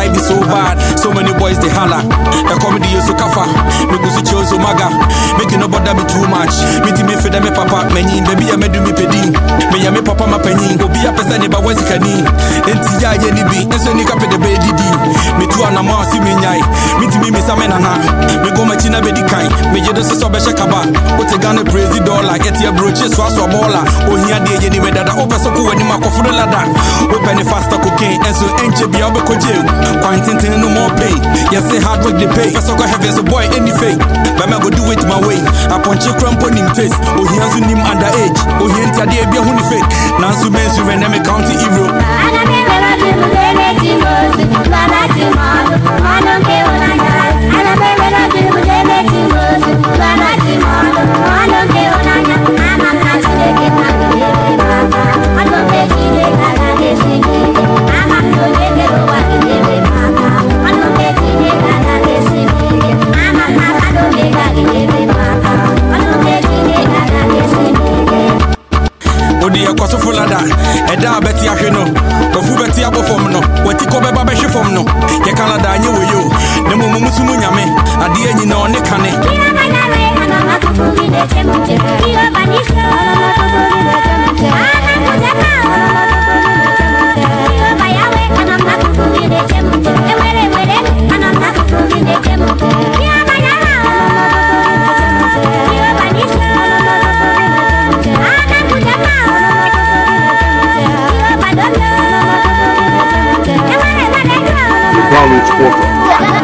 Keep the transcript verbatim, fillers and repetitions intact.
life is so bad. So many boys they holla. The comedy is so kafa. Me go see chose maga. Making no bother me too much. Me ti me feda me papa many baby I me do me pedi. Me ya me papa ma penny. Go be a person ba wasi kani. Enti ya ye ni bi. Enso ni kape de be didi. Me tu ana ma si me nyai. Me ti me me sa me nana. Me go ma china be di kai. Me je do so be shekaba. O te gane praise dollar. Get your brooch so so baller. O hia de ye ni we dada. O peso ku wani ma ko furu lada. O penny faster cocaine. Enso enche bi obe ko jail. Quantin no more pay. Yes say hard work they pay. Peso go heaven so boy any fake. But me go do it my way. I punch you cramp on him face. O hia so nim underage. O hia ntia de bi hu ni fake. Nansu mensu when me count hero. Odi ekwaso fulada eda beti ahwe no ofu beti abofom no wati ko beba behwe fom no ye Canada anye woyo ne mumu musumu nyame ade anyi na one kane College Sports.